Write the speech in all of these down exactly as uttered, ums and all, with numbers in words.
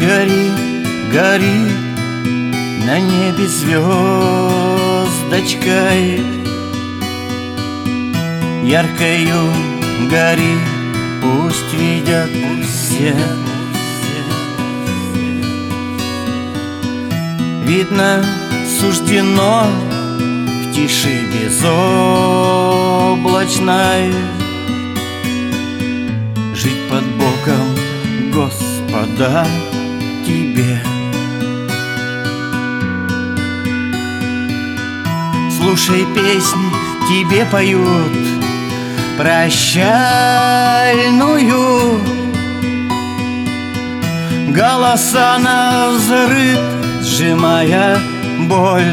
Гори, гори на небе звездочкой, яркою гори, пусть видят все. Видно, суждено в тиши безоблачной жить под боком Господа тебе. Слушай, песнь тебе поют прощальную, голоса навзрыд, сжимая боль.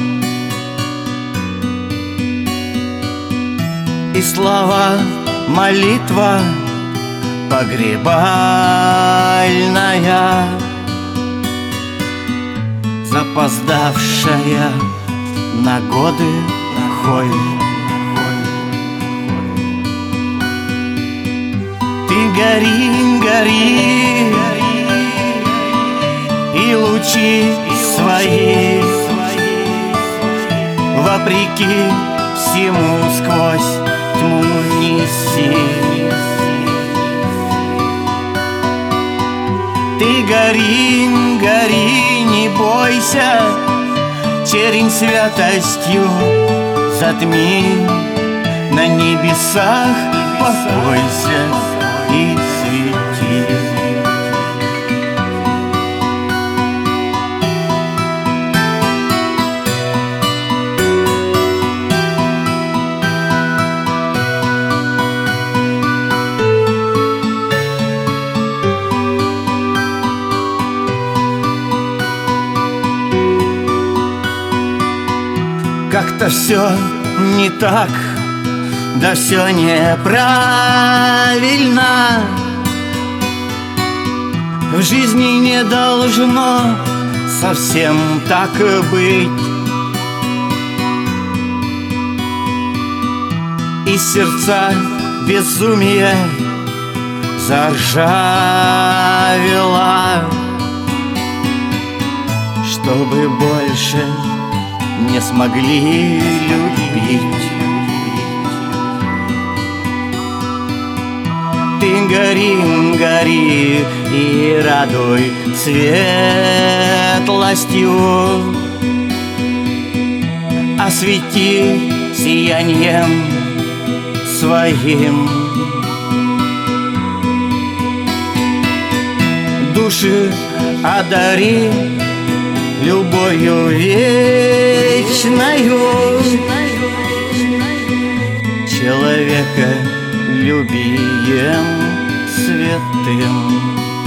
И слова молитва погребальная, запоздавшая на годы холь. Ты гори, гори, и лучи свои вопреки всему сквозь тьму неси. Ты гори, гори, не бойся, чернь святостью затми, на небесах покойся и свети. Как-то все не так, да все неправильно. В жизни не должно совсем так быть. И сердца безумие заржавело, чтобы больше не смогли любить. Ты гори, гори и радуй светлостью, освети сиянием своим души, одари любовью вечною, человека любием святым.